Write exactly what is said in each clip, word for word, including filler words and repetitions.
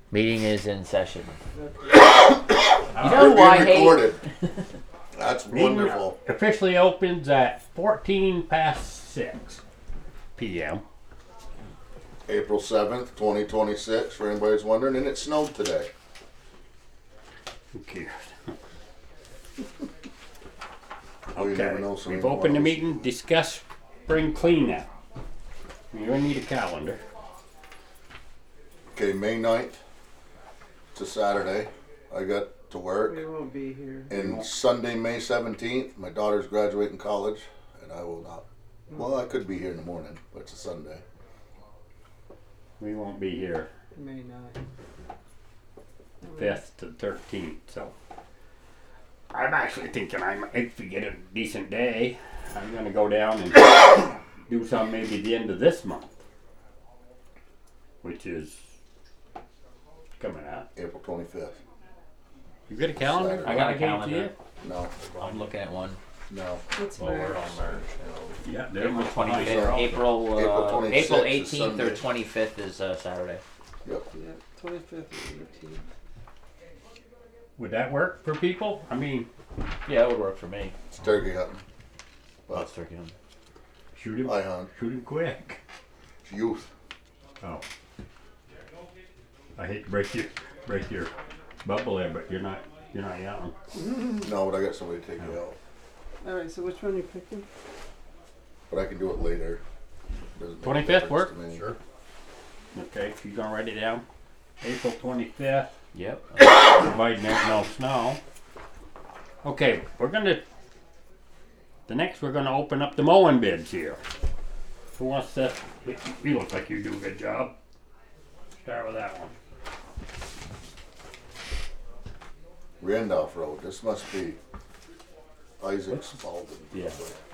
Meeting is in session. Okay. You know who I hate? recorded. That's Meeting wonderful. officially opens at fourteen past six p m April seventh, twenty twenty-six, for anybody's wondering, and it snowed today. Who cares? Well, you never Okay, know, so we've you opened the always- meeting, discuss spring cleanup. You're gonna need a calendar. Okay, May ninth, it's a Saturday. I got to work. We won't be here. And Sunday, May seventeenth, my daughter's graduating college, and I will not. Well, I could be here in the morning, but it's a Sunday. We won't be here May ninth. fifth to thirteenth, so. I'm actually thinking I might, if we get a decent day, I'm gonna go down and do some maybe the end of this month. Which is coming out. April twenty-fifth. You got a calendar? I got a I gave to calendar. you? No, I'm looking at one. no. It's Well, we're March. on March. Yeah, there April was twenty-fifth. April- April, April uh, twenty-sixth April is eighteenth or Sunday. twenty-fifth is uh, Saturday. Yep. Yeah, twenty-fifth and eighteenth. Would that work for people? I mean, Yeah, it would work for me. It's turkey hunting. Well, it's turkey hunting. shoot him, I hunt. shoot him quick. It's youth. Oh. I hate to break your break your bubble there, but you're not you're not young. No, but I got somebody to take you out. Alright, so which one are you picking? But I can do it later. Doesn't make a twenty-fifth difference work? to me. Sure. Okay, you gonna write it down? April twenty-fifth. Yep. Providing there's no snow. Okay, we're gonna. The next, we're gonna open up the mowing bids here. Who wants to? You look like you do a good job. Start with that one. Randolph Road. This must be Isaac Spalding. Yeah.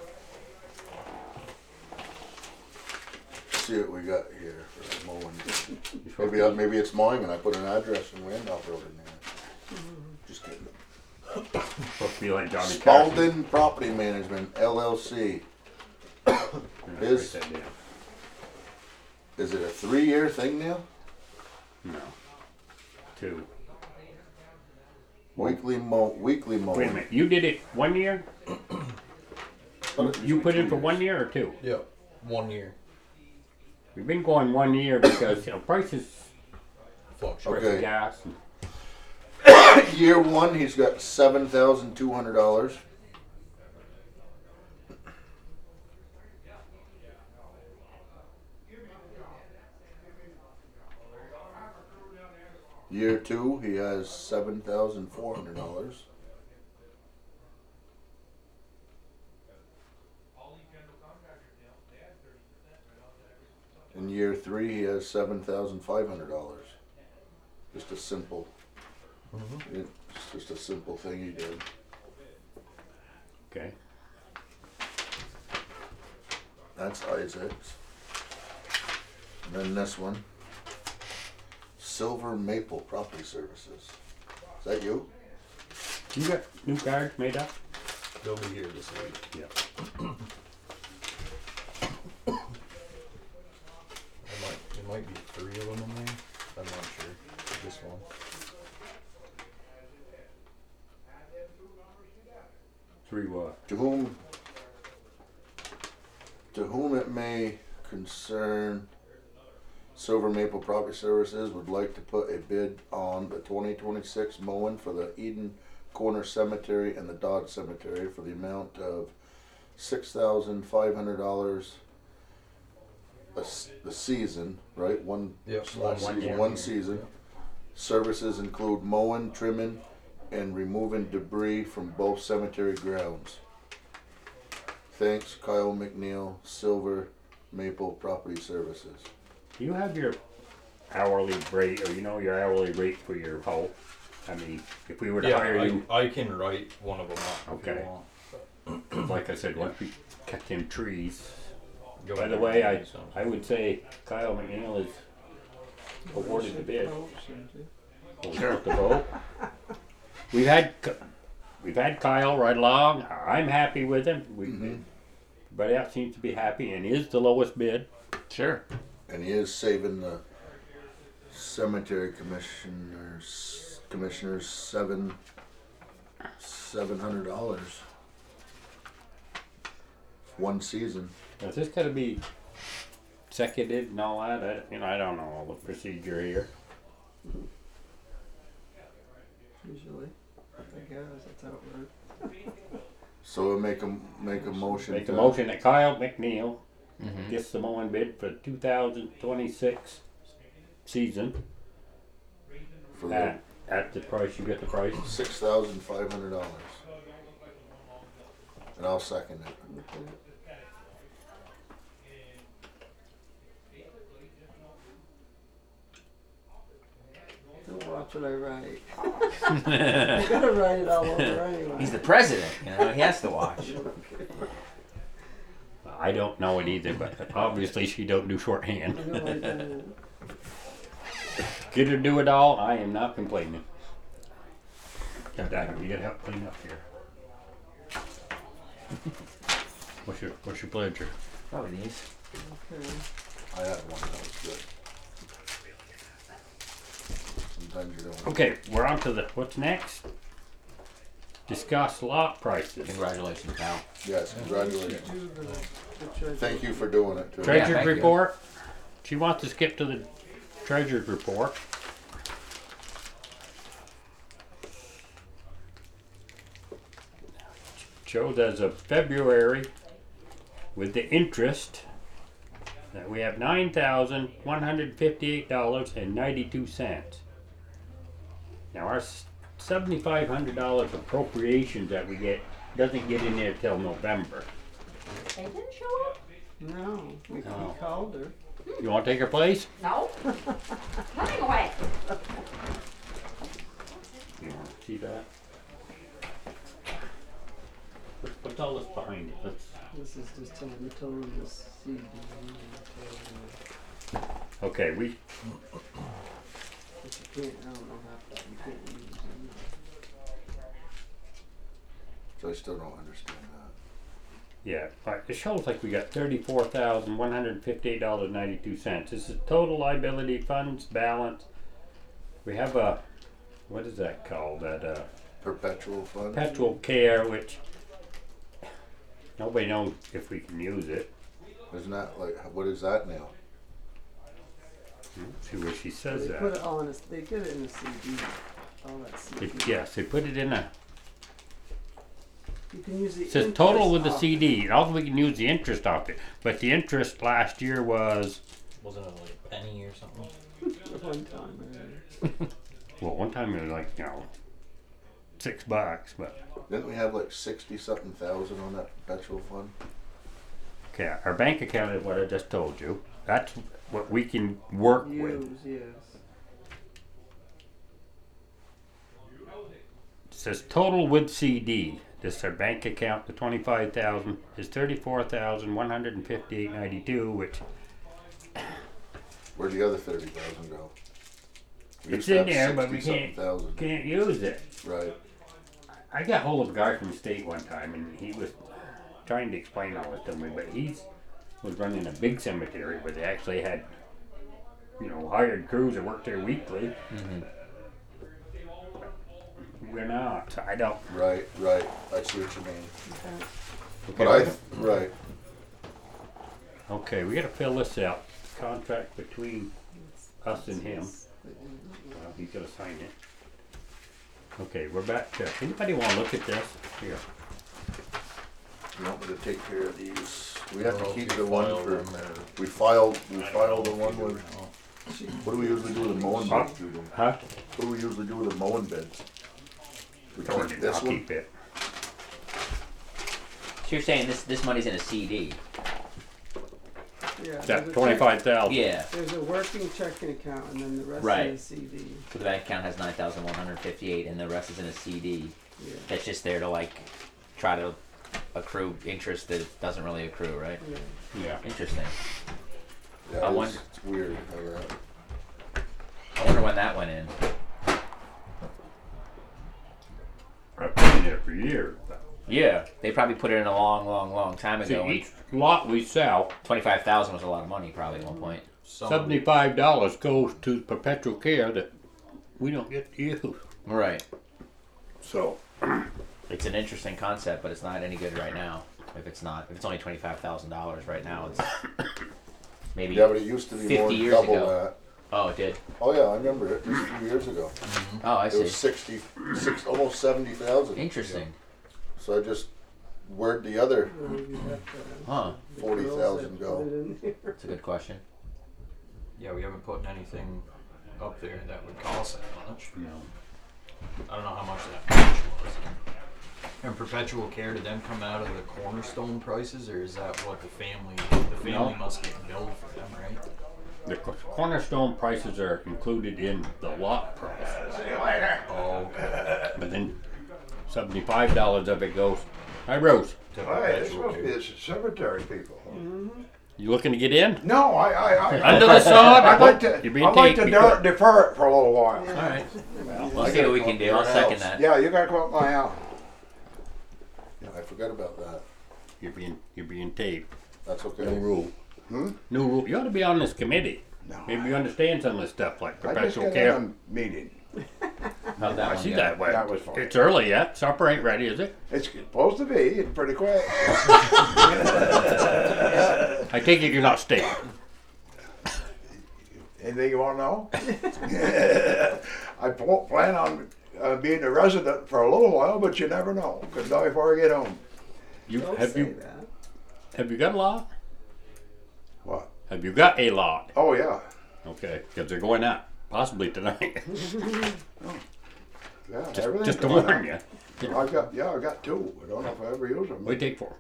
See what we got here for mowing. You supposed Maybe, to- I, maybe it's mine and I put an address in Randolph Road in there. Just kidding. supposed to be like Johnny Carson. Spalding Property Management, L L C. Is- Write that down. Is it a three-year thing now? No. Two. Weekly mow, weekly mowing. Wait a minute. You did it one year? You put in for one year or two? Yeah, one year. We've been going one year because, you know, prices, Fluctuate. price of Okay. gas. And Year one, he's got seven thousand two hundred dollars. Year two, he has seven thousand four hundred dollars. In year three, he has seven thousand five hundred dollars. Just a simple, it's just a simple thing he did. Okay. That's Isaac's. And then this one, Silver Maple Property Services. Is that you? You got new cards made up? They'll be here this week. Yeah. There might, there might be three of them in there. I'm not sure. This one. Three what? To whom, to whom it may concern, Silver Maple Property Services would like to put a bid on the twenty twenty-six mowing for the Eden Corner Cemetery and the Dodge Cemetery for the amount of six thousand five hundred dollars a s- the season, right? One, Yep. one, one season, year. one season. Services include mowing, trimming, and removing debris from both cemetery grounds. Thanks, Kyle McNeil, Silver Maple Property Services. Do you have your hourly rate, or you know your hourly rate for your hoe? I mean, if we were to Yeah, hire I, you, I can write one of them up if Okay. you want. like I said, once we cut them trees. Go By the ahead way, and I write some. I would say Kyle McNeil is awarded the bid. Oh, shouldn't you? Sure. The vote. We've had K- we've had Kyle right along. I'm happy with him. We, Mhm. Everybody else seems to be happy, and is the lowest bid. Sure. And he is saving the cemetery commissioners, commissioners, seven, seven hundred dollars. One season. Is this gotta be seconded and all that? I, you know, I don't know all the procedure here. Usually, I guess that's how it works. So we'll make a, make a motion. Make a to- motion that Kyle McNeil Mm-hmm. gets the mowing bid for two thousand twenty-six season For the at, at the price, you get the price. six thousand five hundred dollars. And I'll second it. Okay. Don't watch what I write. I gotta write it all over anyway. He's the president, you know. He has to watch. I don't know it either, but obviously she don't do shorthand. I know I don't. Get her to do it all, I am not complaining. Got that, you gotta help clean up here. What's your, what's your pleasure? Probably these. Okay. I had one that was good. Sometimes you don't. Okay, we're on to the, what's next? Discuss lot prices. Congratulations, pal. Yes, congratulations. Do the- the treasure. Thank you for doing it too. Yeah, Treasurer's thank you. report. She wants to skip to the treasurer's report. Shows as of February with the interest that we have nine thousand one hundred fifty-eight dollars and ninety-two cents. Now our seventy-five hundred dollars appropriations that we get doesn't get in there till November. They didn't show up? No, we, we No. called her. You want to take her place? No. Running away. You want to see that? What's, what's all this behind it? Let's, This is just telling the total of the C D. and the total, okay, we But you can't, I don't know how, you can't use them. So I still don't understand that. yeah, but it shows like we got thirty-four thousand one hundred fifty-eight dollars ninety-two cents. This is total liability funds balance. We have a, what is that called? That uh, Perpetual fund? perpetual care, which nobody knows if we can use it. Isn't that like, what is that now? See where she says They put that. it on, a- they get it in a C D, all that C D. It, yes, they put it in a. You can use the It says total with the interest C D. And also we can use the interest off it, but the interest last year was. Wasn't it like a penny or something? off One time, uh, Well, one time it was like, you know, six bucks, but Didn't we have like sixty something thousand on that perpetual fund? okay, our bank account is what I just told you. That's what we can work with. use, yes. It says total with C D. This is our bank account, the twenty-five thousand is thirty-four thousand one hundred and fifty-eight ninety-two, which Where'd the other thirty thousand go? We It's used to in have there, but we sixty something can't- thousand. can't use it. Right. I got hold of a guy from the state one time, and he was trying to explain all this to me, but he's was running a big cemetery where they actually had, you know, hired crews that worked there weekly. Mm-hmm. We're not. So I don't. Right, right. I see what you mean. Okay. But I, right. Okay, we gotta fill this out. Contract between us and him. Well, he's gonna sign it. Okay, we're back to. Anybody want to look at this? Here. You want me to take care of these? We have to Well, keep you the one file for, them or- we filed, we filed the one with, what do we usually do with the mowing Huh? bids, Judy? Huh? What do we usually do with the mowing bids? We I'll keep this one? keep it. So you're saying this this money's in a C D? Yeah, there's a That check- twenty-five thousand. Yeah. There's a working checking account and then the rest Right. is a C D. So the bank account has nine thousand one hundred fifty-eight, and the rest is in a C D. Yeah. That's just there to like try to accrue interest that doesn't really accrue, right? Yeah. Yeah. Interesting. Yeah, I it is- wonder- it's weird how that. I wonder when that went in. I've been in there for years. Yeah, they probably put it in a long, long, long time See, ago. each lot we sell, Twenty-five thousand was a lot of money, probably at one point. some of the- seventy-five dollars goes to perpetual care that we don't get to use. Right. So, It's an interesting concept, but it's not any good right now. If it's not, if it's only twenty five thousand dollars right now, it's maybe. Yeah, but it used to be more fifty than years double ago. that. Oh, it did. Oh yeah, I remember it. Just a few years ago. Oh, I It see. was sixty, six, almost seventy thousand. Interesting. So I just, where'd the other Maybe have to- Huh. the forty girls thousand that go? put it in here. That's a good question. Yeah, we haven't put anything up there that would cost that much. you know, I don't know how much that much was. And perpetual care, did them come out of the cornerstone prices, or is that what the family, the family No. must get billed for them, right? the co- cornerstone prices are included in the lot price, Oh, okay. but then seventy-five dollars of it goes. Hi, Rose. To Hi, this perpetual must be care. the cemetery people. You looking to get in? No, I, I, I, Under the sod. I'd like to, You're being I'd like to taped de- because- defer it for a little while. All right. We'll I see gotta what we come can up do. to I'll your second house. that. Yeah, you gotta come up my house. Yeah, I forgot about that. You're being you're being taped. That's okay. No rule. Hmm? No rule. You ought to be on this committee. No. Maybe you understand some of this stuff like I just perpetual got care. in a meeting. How'd that I one see go? that way. That was fine. It's early yet. Supper ain't ready, is it? It's supposed to be, it's pretty quick. I take it you're not staying. Anything you wanna know? I pl- plan on uh, being a resident for a little while, but you never know. Could die before I get home. You Don't have say you that. have you got a lot? What? Have you got a lot? Oh, yeah. Okay, because they're going out possibly tonight. Yeah, just everything's just to going warn up. you. I got, yeah, I got two. I don't know if I ever use them. We take four.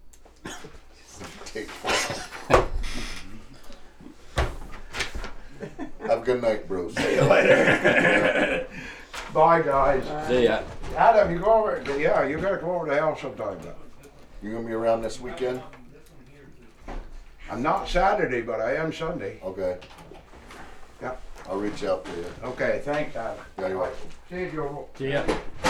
Take Have a good night, bros. See you later. Bye, guys. See ya. Adam, you go over. Yeah, you gotta go over to the house sometime. Now. You gonna be around this weekend? I'm not Saturday, but I am Sunday. Okay. Yeah. I'll reach out to you. Okay, thanks, Adam. Yeah, you're welcome. See you, Joe. See ya.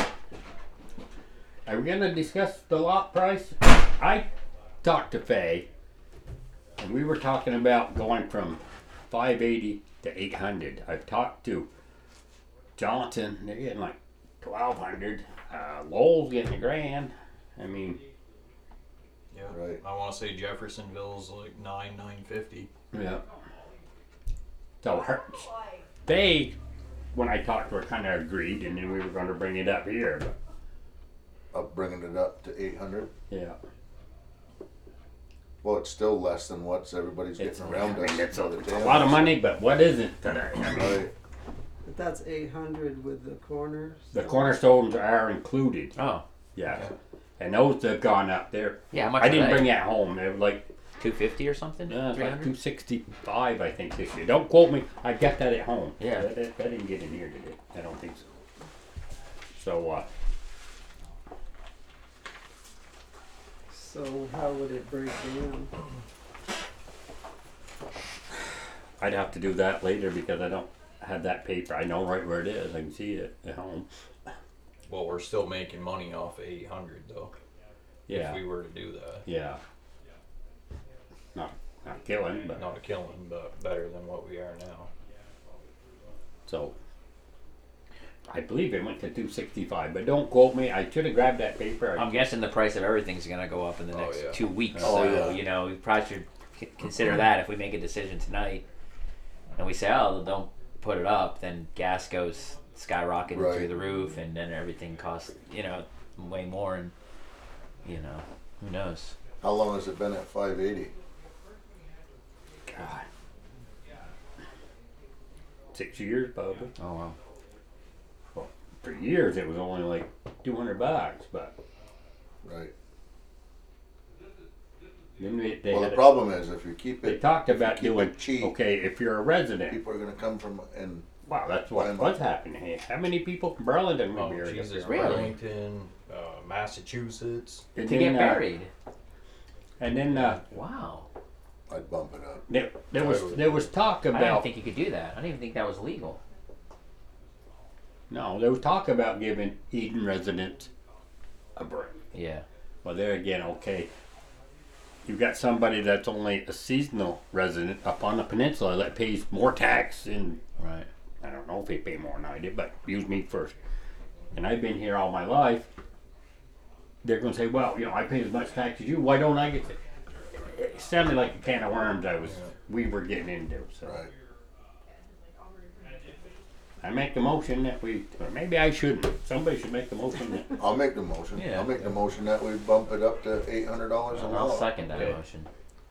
Are we gonna discuss the lot price? I talked to Faye, and we were talking about going from five eighty to eight hundred. I've talked to Johnson; they're getting like twelve hundred. Uh, Lowell's getting a grand. I mean, Yeah. Right. I want to say Jeffersonville's like nine nine fifty. yeah. So her, they, when I talked to her, kind of agreed, and then we were going to bring it up here. But I'm bringing it up to eight hundred. yeah. Well, it's still less than what's everybody's It's, getting around I us. mean, it's a, other it's a towns. lot of money, but what isn't today? I mean, Right. But that's eight hundred with the corners. the cornerstones are included. Oh, Yeah. Okay. And those have gone up there. yeah. How much? I are didn't they? bring that home. They were like, two fifty or something. uh, Three like hundred. two sixty-five, I think, this year. Don't quote me. I got that at home. Yeah. I, I, I didn't get in here today. I don't think so. So, uh, So how would it break down? I'd have to do that later because I don't have that paper. I know right where it is. I can see it at home. Well, we're still making money off eight hundred though. Yeah. If we were to do that, Yeah. Not, not killing, but not a killing, but better than what we are now. so. I believe it went to two sixty-five, but don't quote me. I should have grabbed that paper. I I'm guessing the price of everything's gonna go up in the Oh, next yeah. two weeks. Oh, so yeah. you know, we probably should c- consider that if we make a decision tonight, and we say, oh, don't put it up, then gas goes skyrocketing Right. through the roof, and then everything costs, you know, way more, and you know, who knows? How long has it been at five eighty? God. Six years, probably. Oh wow. For years, it was only like two hundred bucks, but Right. then they, they, Well, had the a- problem is if you keep they it, talked if you about keep doing, it cheap, okay, if you're a resident, people are gonna come from and wow, that's what Why what's happening here. How many people from Burlington Oh, would be here? Jesus, Really? Burlington, uh, Massachusetts. And To then, get uh, buried. And then uh, Wow. I'd bump it up. there, there was there was talk I didn't about think you could do that. I didn't even think that was legal. no, there was talk about giving Eden residents a break. Yeah. Well, there again, okay. you've got somebody that's only a seasonal resident up on the peninsula that pays more tax and Right. I don't know if they pay more than I did, but use me first. And I've been here all my life. They're going to say, well, you know, I pay as much tax as you. Why don't I get it? It sounded like a can of worms I was, we were getting into. So Right. I make the motion that we, or maybe I shouldn't. Somebody should make the motion that, I'll make the motion. Yeah. I'll make the motion that we bump it up to eight hundred dollars an I'll hour. second that Okay. motion.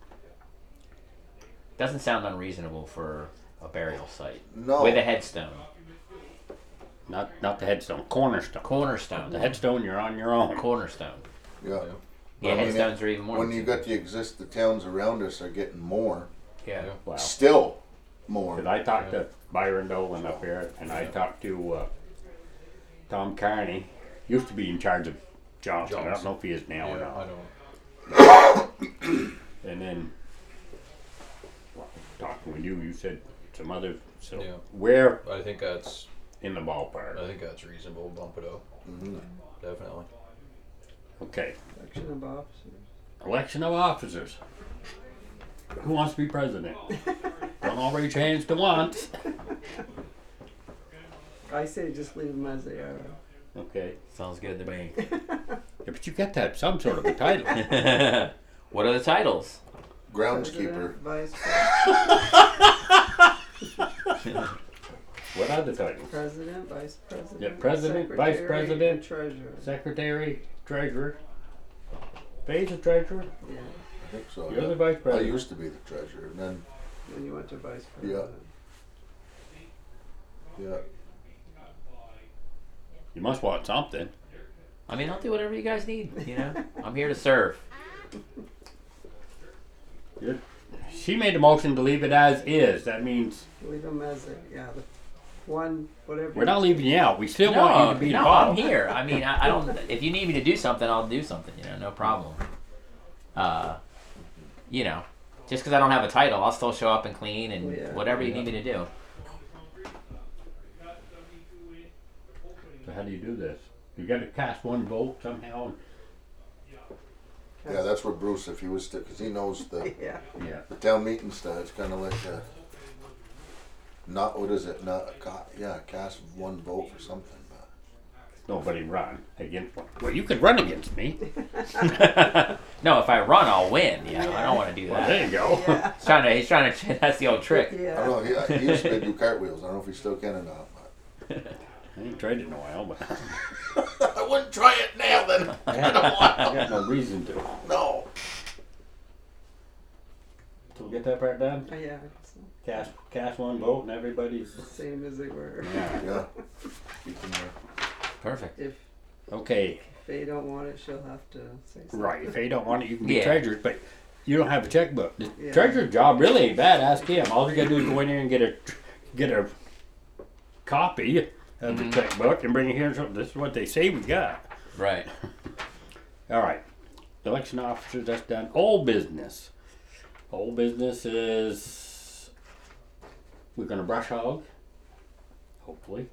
Doesn't sound unreasonable for a burial site No. with a headstone. not not the headstone, cornerstone. Cornerstone. The headstone, you're on your own. Cornerstone. Yeah. Yeah, I mean, headstones are even more. When you got the exist, the towns around us are getting more. yeah. Wow. Still more. Because I talked to Byron Dolan up here, and I talked to uh, Tom Carney. Used to be in charge of Johnson. I don't Johnson. know if he is now or Yeah, not. I don't. And then well, talking with you, you said some other. So Yeah. where I think that's. in the ballpark? I think that's reasonable. Bump it up. Mhm. Definitely. Okay. Election of officers. Election of officers. Who wants to be president? Don't all raise your hands to once. I say just leave them as they are. Okay. Sounds good to me. Yeah, but you got to have some sort of a title. What are the titles? Groundskeeper. President, Vice President, What are the titles? President, Vice President. Yeah, President, Vice Secretary, President. and Treasurer. Secretary, treasurer. Faye's the treasurer. Yeah, I think so. You're yeah. the vice I president. used to be the treasurer, and then when you went to Vice Yeah. President. yeah, You must want something. I mean, I'll do whatever you guys need. You know, I'm here to serve. You're, she made a motion to leave it as is. That means Leave them as they, yeah, the one, whatever. we're not leaving you out. We still No, want you to be no, involved. I'm here. I mean, I, I don't. If you need me to do something, I'll do something. You know, no problem. Uh, you know, just because I don't have a title, I'll still show up and clean and Yeah. whatever you need me to do. So how do you do this? You got to cast one vote somehow. yeah. That's where Bruce, if he was, because he knows the Yeah. Yeah. the town meeting stuff. It's kind of like a, not what is it? Not a ca- yeah, cast one vote for something. But Nobody run against. Well, you could run against me. No, if I run, I'll win. You know, I don't want to do Well, that. there you go. Yeah. He's trying to. He's trying to. That's the old trick. I Yeah. don't know. He, he used to do cartwheels. I don't know if he still can or not. But I ain't tried it in a while, but I wouldn't try it now. Then I got no reason to. no. So we get that part done. Oh, yeah, it's Cast, cast one vote, and everybody's. the same as they were. Yeah. Yeah. You can, uh, Perfect. If Okay. they don't want it, she'll have to say something. Right. If they don't want it, you can be Yeah. treasurer, but you don't have a checkbook. The Yeah. treasurer's job really ain't bad. Ask him. All you gotta do is go in there and get a get a copy of the Mhm. checkbook and bring it here. And show, this is what they say we got. Right. All right. Election officers. That's done. Old business. Old business is we're gonna brush hog. Hopefully.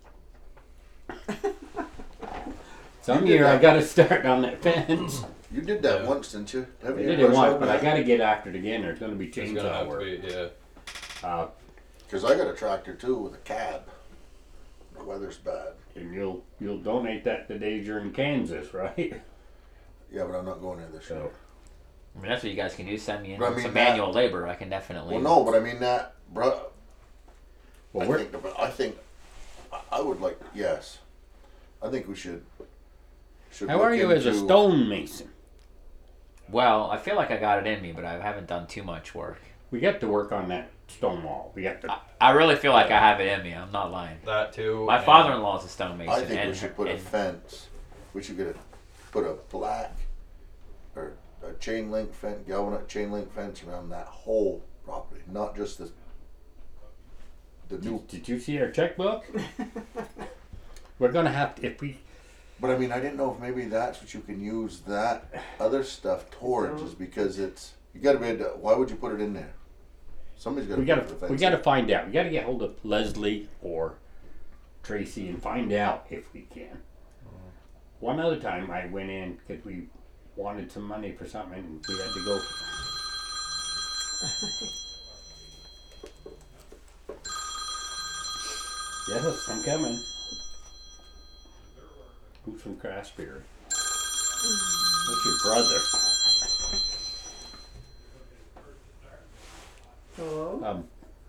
Some You did year I that. gotta start on that fence. You did that Yeah. once, didn't you? Have I you did it once, ever but I gotta get after it again. There's gonna be It's gonna chainsaw have to work. be. Yeah. Uh, Because I got a tractor too with a cab. The weather's bad. and you'll you'll donate that the days you're in Kansas, right? Yeah, but I'm not going there this year. So I mean, that's what you guys can do. Send me in But I mean some that- manual labor. I can definitely. Well, no, but I mean that, bro. well I we're think, the- I think, I- I would like. Yes, I think we should. should how look are you as a into- stonemason? Well, I feel like I got it in me, but I haven't done too much work. We got to work on that stone wall. We got to I, I really feel like I have it in me. I'm not lying. That too. My and- father-in-law is a stonemason. I think and, we should put a and- fence. We should get a put a black or a chain link fence, galvanized chain link fence around that whole property, not just the the new. did, did you see our checkbook? We're gonna have to if we But I mean, I didn't know if maybe that's what you can use that other stuff towards, is because it's you got to be. able to- Why would you put it in there? Somebody's got to. we gotta we gotta find out. We gotta get hold of Leslie or Tracy and find out if we can. One other time I went in because we wanted some money for something, and we had to go. Yes, I'm coming. Who's from Craftsbury? That's your brother. Hello? Um,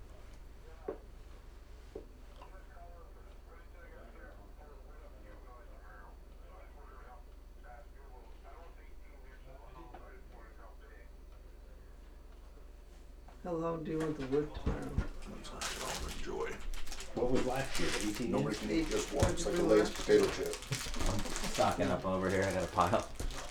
How long do you want the wood tomorrow? I'll enjoy. what was last year? eighteen Nobody inches? can eat just one. It's like a Lay's potato chip. Stocking up over here. I got a pile.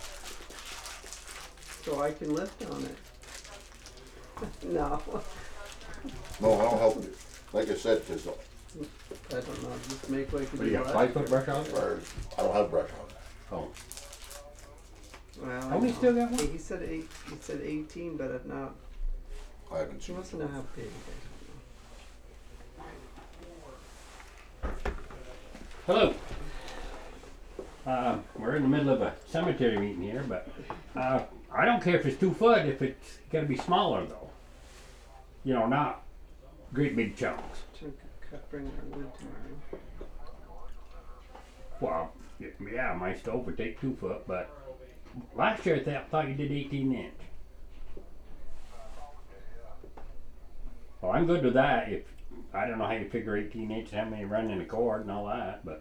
So I can lift on it. No, No, I'll help you. Like I said, cause I don't know, just make like you What do you did got, last five foot year. brush on? or I don't have brush on. Oh, Well, I how many know. still got one? He said eight, he said eighteen, but it not, I haven't he seen wants it. to know how big it Hello. Uh, we're in the middle of a cemetery meeting here, but uh, I don't care if it's two foot, if it's gotta be smaller though. You know, not great big chunks. is. So cut, bring our wood tomorrow. Well, y- yeah, my stove would take two foot, but last year I th- thought you did eighteen inch. Well, I'm good with that. If I don't know how you figure eighteen inch, how many run in the cord and all that, but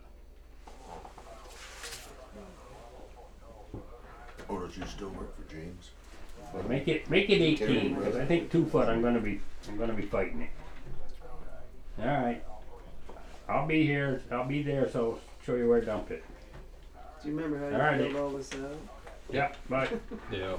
Or does you still work for James? make it make it eighteen. Because I think two foot, I'm gonna be I'm gonna be fighting it. All right, I'll be here. I'll be there. So show you where to dump it. Do you remember how Alrighty. you filled all this out? Yeah, but Yeah.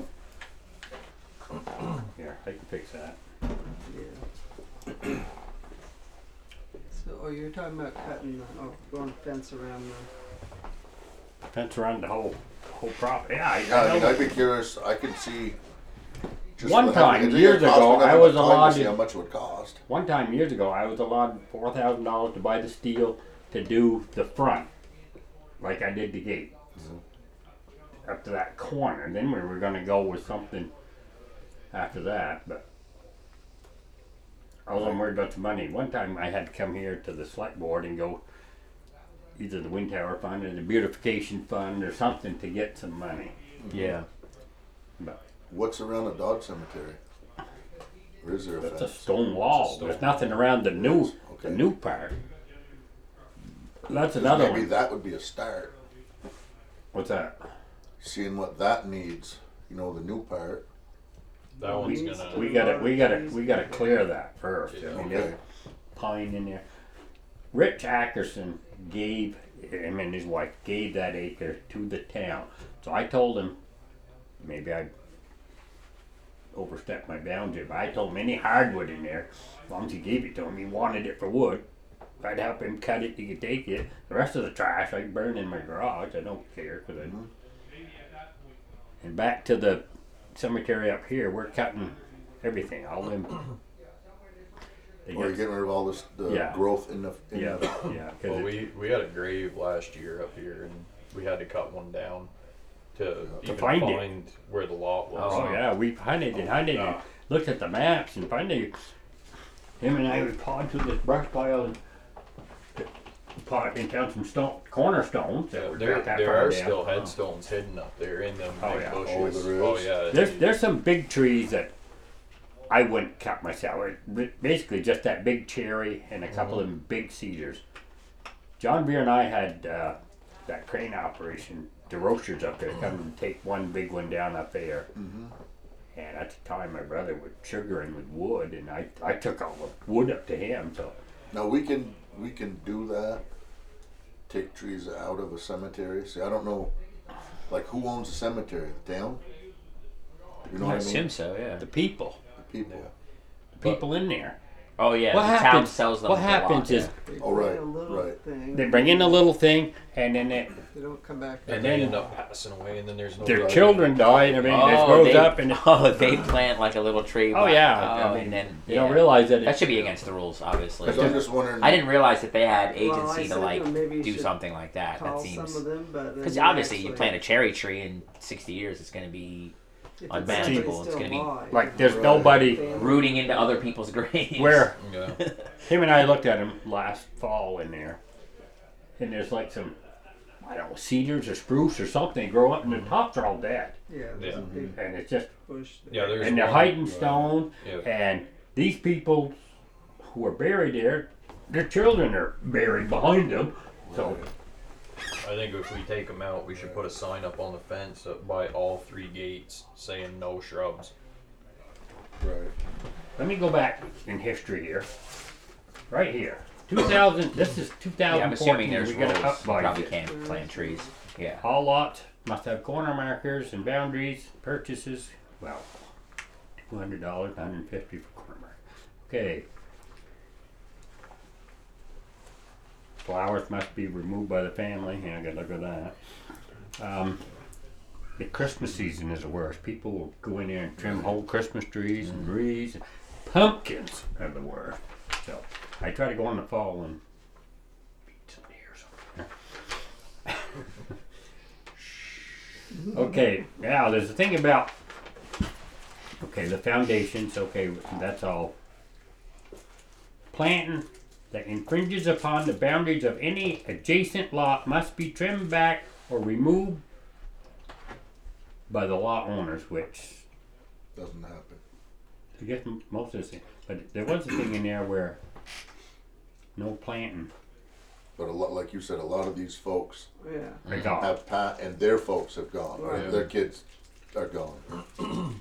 here I can fix that. Yeah. So, oh, you're talking about cutting, the, oh, going fence around the, Fence around the whole whole property. Yeah, I, Yeah, I I mean, know. I'd be curious. I could see. Just One for the- time, it'd years cost me ago, nothing I but was time to allowed see to- how much it would cost. One time years ago, I was allowed four thousand dollars to buy the steel to do the front, like I did the gate, up to that corner. Then we were going to go with something after that, but I wasn't worried about the money. One time, I had to come here to the select board and go either the wind tower fund or the beautification fund or something to get some money. Yeah. But What's around the Dodge Cemetery? Or is there a that's a fence? stone wall. There's nothing around the new, the Okay. new part. That's 'Cause another maybe one. that would be a start. What's that? Seeing what that needs. You know, the new part. That one's We- gonna. We gotta, we gotta, we gotta clear that first. I mean, there's Okay. pine in there. Rich Ackerson gave him and his wife gave that acre to the town. So I told him, maybe I overstepped my boundary, but I told him any hardwood in there, as long as he gave it to him, he wanted it for wood. I'd help him cut it, he could take it. The rest of the trash I burn in my garage. I don't care, cause I. And back to the cemetery up here, we're cutting everything. All them. They Or you're got- getting rid of all this the Yeah. growth in the. In yeah, the yeah. 'cause Well, it- we we had a grave last year up here, and we had to cut one down to, even find find, it. where the lot was. Oh yeah, we hunted and hunted and looked at the maps and finally, him and I would pawed through this brush pile and pawed and found some stone cornerstones that Yeah, were there not that there far are down. still headstones hidden up there in them Oh, big yeah. bushes. Oh, there Oh, is? yeah. There's there's some big trees that I wouldn't cut myself. It- Basically, just that big cherry and a couple of them big cedars. John Beer and I had uh, that crane operation. The roasters up there come and take one big one down up there. Mhm. And at the time, my brother was sugaring with wood, and I I took all the wood up to him. So Now we can we can do that. Take trees out of a cemetery. See, I don't know, like who owns the cemetery? The town. You know I what I assume mean? so. Yeah. the people, The people. the people in there. Oh yeah. What the town happens- sells them. what the lot, happens yeah. is they Oh, bring right, a little right. thing they bring in a little thing, and then it, They don't come back. And they end up passing away, and then there's no. their right. children die, and everything just Oh, grows they, up, and oh, they plant like a little tree. oh by- yeah, oh, I mean, and then you yeah. don't realize that. It, That should be against the rules, obviously. Cause I'm just wondering. I didn't realize that they had Well, I agency to said, like you know, maybe you do should something like that. Call That seems some of them, but because then obviously you actually- plant a cherry tree in sixty years, it's going to be if it's unmanageable. actually It's gonna be still alive, like there's Right. nobody. family- rooting into other people's graves. Where Yeah. him and I looked at him last fall in there, and there's like some, I don't know, cedars or spruce or something grow up, and the tops are all dead, Yeah, there's Yeah. a big and it's just bush. There. Yeah, there's and they're one- hiding stone, Yeah. and these people who are buried there, their children are buried behind them, so. I think if we take them out, we should put a sign up on the fence up by all three gates saying no shrubs. Right. Let me go back in history here. Right here. two thousand, this is Yeah, I'm two thousand fourteen. assuming there's we got rules. to You upbike probably it. can't plant trees. Yeah. All lots must have corner markers and boundaries, purchases, well, two hundred dollars, one hundred fifty dollars for corner mark. Okay. Flowers must be removed by the family. Yeah, I gotta look at that. Um, the Christmas season is the worst. People will go in there and trim whole Christmas trees and wreaths. Pumpkins are the worst. So I try to go in the fall and beat some deers over there. Okay, now there's a thing about, okay, the foundations, okay, that's all. Planting that infringes upon the boundaries of any adjacent lot must be trimmed back or removed by the lot owners, which Doesn't happen. I guess m- most of the thing, but there was a thing in there where no planting. But a lot, like you said, a lot of these folks Yeah. They got have pa- and their folks have gone. Or Right. their kids are gone.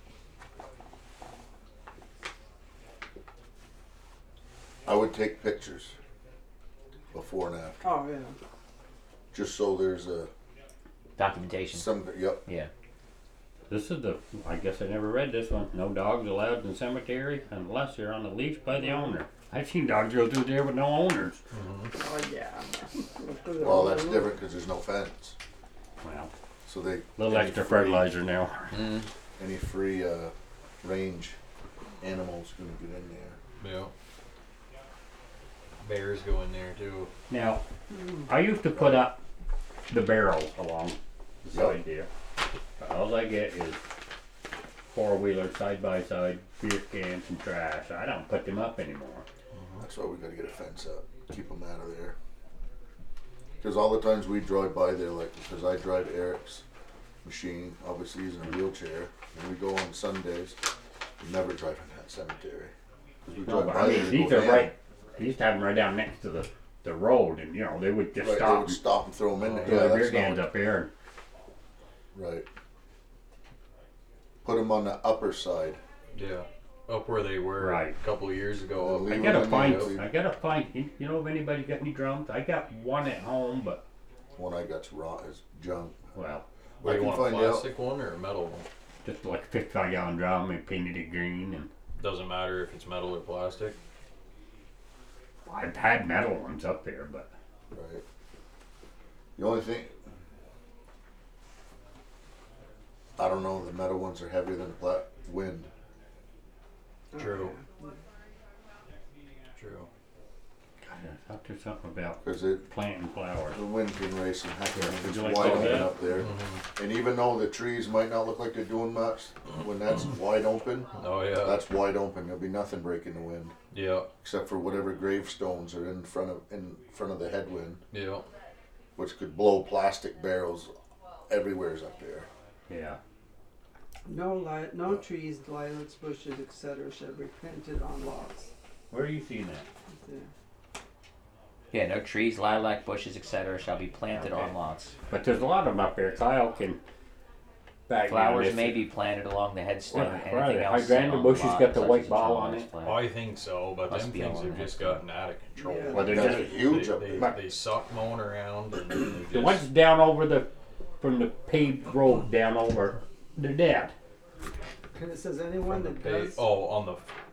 I would take pictures before and after, Oh yeah. just so there's a Documentation. some. Yep. Yeah. this is the. I guess I never read this one. No dogs allowed in the cemetery unless they're on the leash by the owner. I've seen dogs go through there with no owners. Oh yeah. Well, that's different because there's no fence, Well, so they a little any extra free- fertilizer now. Mm. Any free uh, range animals gonna get in there. Yeah. Bears go in there too. Now, I used to put up the barrels along the Yep. side there. But all I get is four wheelers side by side, beer cans and trash. I don't put them up anymore. That's why we gotta get a fence up, keep them out of there. Because all the times we drive by there, like, because I drive Eric's machine, obviously he's in a wheelchair, and we go on Sundays, we never drive in that cemetery. 'Cause we No, drive but by I there mean, to these go are in. right. I used to have them right down next to the, the road, and you know they would just Right, they stop would and stop and throw them in there. throw Yeah, their beer that's cans not, up there. right. Put them on the upper side. Yeah. Up where they were Right. a couple of years ago. And Up leave I them gotta in find. there. I gotta find. You you know if anybody got any drums? I got one at home, but One I got's raw is junk. well, What I do you can want, a find out. plastic one or a metal one? just like a fifty-five gallon drum and painted it green, and Doesn't matter if it's metal or plastic. I've had metal ones up there, but Right. The only thing, I don't know, the metal ones are heavier than pla- wind. True. Oh, True. God, I thought there's something about Because it, planting flowers. the wind can race and heck, Yeah, if would it's you like wide to open that? up there. Mm-hmm. And even though the trees might not look like they're doing much, when that's wide open, Oh yeah. that's wide open. There'll be nothing breaking the wind, Yeah. except for whatever gravestones are in front of in front of the headwind, Yeah. which could blow plastic barrels everywhere's up there. Yeah. No light, no trees, lilacs, bushes, et cetera shall be planted on lots. Where are you seeing that? Yeah. Yeah, no trees, lilac bushes, et cetera shall be planted Okay. on lots. But there's a lot of them up there. Kyle can back Flowers down may this. be planted along the headstone. Right, Anything right. else Hydrangea on bushes lot, got the such white as ball a on large it. plant. I think so, but Must them be things all have in just that. gotten out of control. Yeah. Well, they're That's just huge they, up they, there. they suck mowing around and they the just, ones down over the from the paved road down over. They're dead. And it says anyone that they, does. oh on the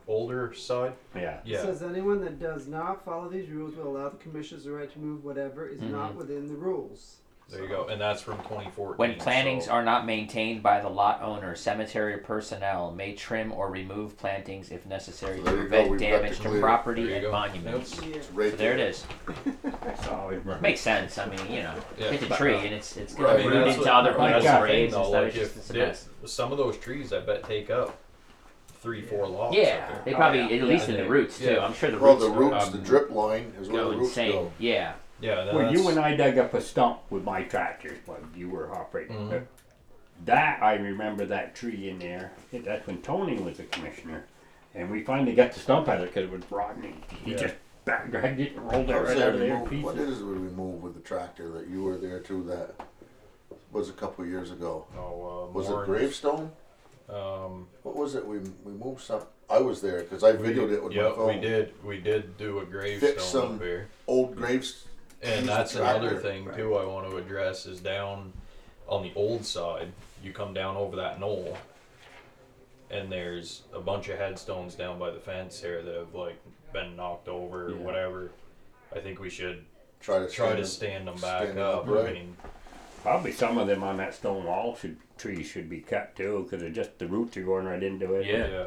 older side. Yeah. It Yeah. says anyone that does not follow these rules will allow the commissioners the right to move whatever is not Mhm. within the rules. There you go. And that's from twenty fourteen. When plantings so- are not maintained by the lot owner, cemetery personnel may trim or remove plantings if necessary So to there you go, prevent we've got damage the to clear. property There you and go. monuments. Yeah. It's right So there it is. That's always right. Makes sense. I mean, you know, Yeah. hit the tree and it's it's I gonna mean, root that's into what- other like people's that graves though, and stuff. like It's just if- it's a yeah, mess. some of those trees, I bet, take up three, four lots. Yeah, up they there. probably Oh, yeah. at least Yeah, in the they- roots too. yeah. I'm sure the Well, roots the roots, um, the drip line is where go the roots insane. go. Yeah. Yeah. When you that's- and I dug up a stump with my tractor, well, you were operating. Mhm. but That I remember that tree in there. That's when Tony was the commissioner, and we finally got the stump out of it because it was rotten. He Yeah. just back dragged it and rolled it I was right there out of there in remove- What pieces. is it we removed with the tractor that you were there too? That was a couple years ago. Oh, uh, Was it Morris, gravestone? Um, What was it? We we moved some. I was there because I we, videoed it with yep, my phone. we did. We did do a gravestone some- up there. Old graves. And Use that's the another tractor. thing too I want to address is down on the old side, you come down over that knoll and there's a bunch of headstones down by the fence here that have like been knocked over or Yeah. whatever. I think we should Try to try stand to them- stand them back stand them up. upright. I mean, Probably some of them on that stone wall should trees should be cut too, because they're just the roots are going right into it. Yeah. yeah.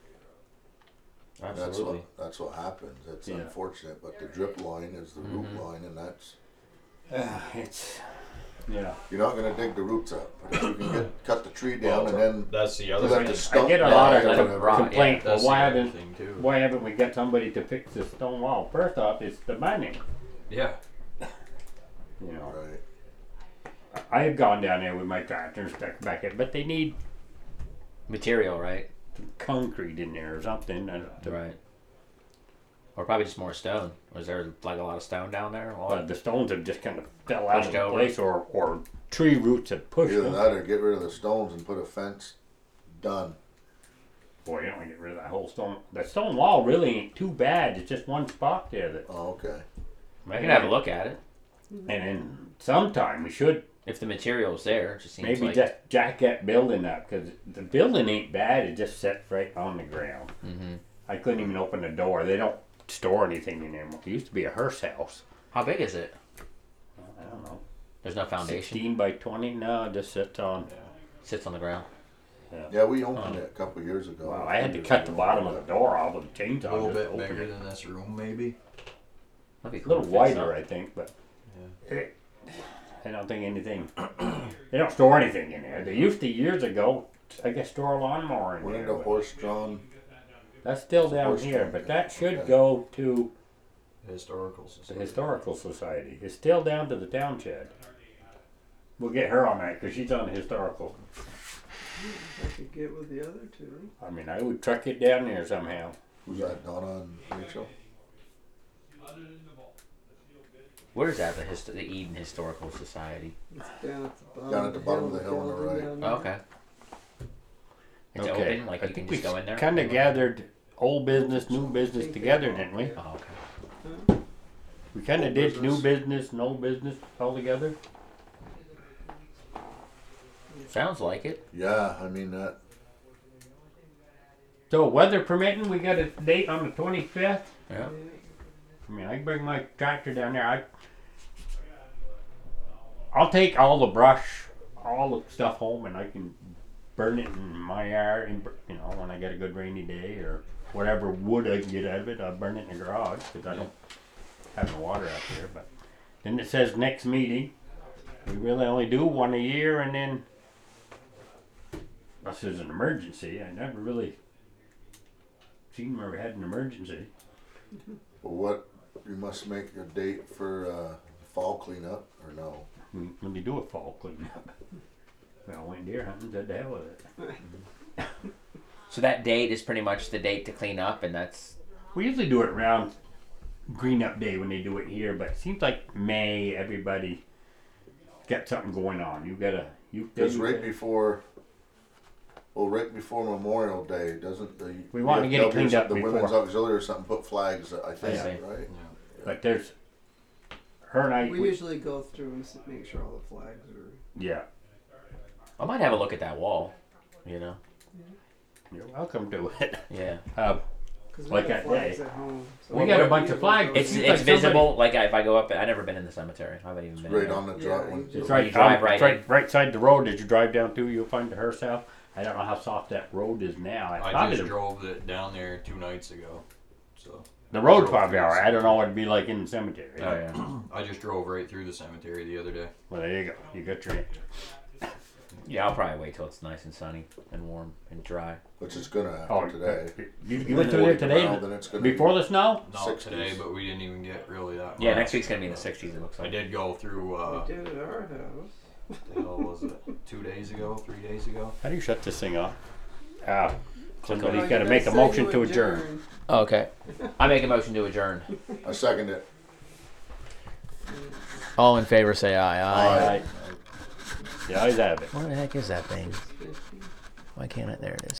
That's Absolutely. what that's what happens. It's Yeah. unfortunate, but the drip line is the root Mhm. line, and that's Ah, it's yeah. you're not going to dig the roots up. But if you can get cut the tree down Well, and then that's the other let thing. the I stump get a die lot or of let it whatever. rot. complaints. That's Well, why the other haven't thing too. why haven't we got somebody to fix this stone wall? First off, it's the money. Yeah. You know, Right. I have gone down there with my tractor and stuck back it, but they need Material, right? some concrete in there or something. And the, Right. Or probably just more stone. Was there like a lot of stone down there? Well, but the stones have just kind of fell out Pushed of over. place, or or tree roots have pushed Either them. that or get rid of the stones and put a fence. Done. Boy, you don't want to get rid of that whole stone. The stone wall really ain't too bad. It's just one spot there that, Oh, okay. I can have a look at it and then sometime we should if the material's there. It just seems maybe like. just jack that building up, because the building ain't bad. It just sits right on the ground. hmm I couldn't even open the door. They don't store anything in there. It used to be a hearse house. How big is it? I don't know. There's no foundation. sixteen by twenty? No, it just sits on. Sits on the ground. Yeah, we opened it a couple years ago. Well, I had to cut the bottom of the door off with a chainsaw. A little just to bit open bigger it. than this room, maybe. That'd be A little cool to fix wider, up. I think, but it, I don't think anything. They don't store anything in there. They used to years ago. I guess store a lawnmower in Went there. into but horse-drawn. That's still down horse here, drawn, but yeah. that should Okay. go to Historical the society. historical society. It's still down to the town shed. We'll get her on that because she's on the historical. I could get with the other two. I mean, I would truck it down there somehow. Was that Donna and Rachel? Where is that? The, hist- the Eden Historical Society. It's down at the bottom, Down at the bottom of the hill on the building right. down Oh, there. okay. It's Okay. open. Like I you think can just we go in there. kind of gathered old business, new business together, didn't we? Oh, okay. We kind of Old did new business. business and old business all together. Sounds like it. Yeah, I mean that. So weather permitting, we got a date on the twenty-fifth. Yeah. I mean, I can bring my tractor down there. I, I'll take all the brush, all the stuff home, and I can burn it in my yard. And you know, when I get a good rainy day or whatever wood I can get out of it, I'll burn it in the garage because I don't have no water out there. But then it says next meeting. We really only do one a year, and then unless there's an emergency. I never really seen where we had an emergency. Well, what you must make a date for uh, fall cleanup or no? When when they do a fall cleanup. Well, went deer hunting, said the hell with it. So that date is pretty much the date to clean up, and that's We usually do it around Green Up Day when they do it here, but it seems like May, everybody got something going on. You gotta, you Because you right gotta- before, well, right before Memorial Day, doesn't the We want to get it V F W, cleaned up the Women's before. Auxiliary or something put flags? I think I see. right. But there's, her and I, We we- usually go through and s- make sure all the flags are. yeah, I might have a look at that wall. You know. you're welcome to it. Yeah. Uh, 'Cause we Like got that flags day. at home. So We I got a wouldn't bunch be of able to flags. go It's see Seems it. it's like somebody- visible. Like I, if I go up, I've never been in the cemetery. I haven't even been. Right in there. on the Yeah, dry you one. just- It's You right, drive um, right it's right, in. right side the road. As you drive down through, you'll find the hearse house. I don't know how soft that road is now. It's I probably just the, drove it down there two nights ago. So the road drove probably through alright. the I don't know what it'd be like in the cemetery. Oh yeah. I just drove right through the cemetery the other day. Well, there you go. You got your. Yeah, I'll probably wait till it's nice and sunny and warm and dry. Which is gonna happen Oh, today. You, you went through there today Well, then it's gonna before the snow. Not sixties. today, but we didn't even get really that. Yeah, much. next week's gonna be in the sixties. It looks I like. did go through. Uh, We did at our house. what the hell was it? Two days ago, three days ago. How do you shut this thing off? Ah, somebody's Oh, got to you make guys a said motion you to adjourn. Okay. I make a motion to adjourn. I second it. All in favor, say aye. Aye. Yeah, I have it. What the heck is that thing? fifty. Why can't it? There it is.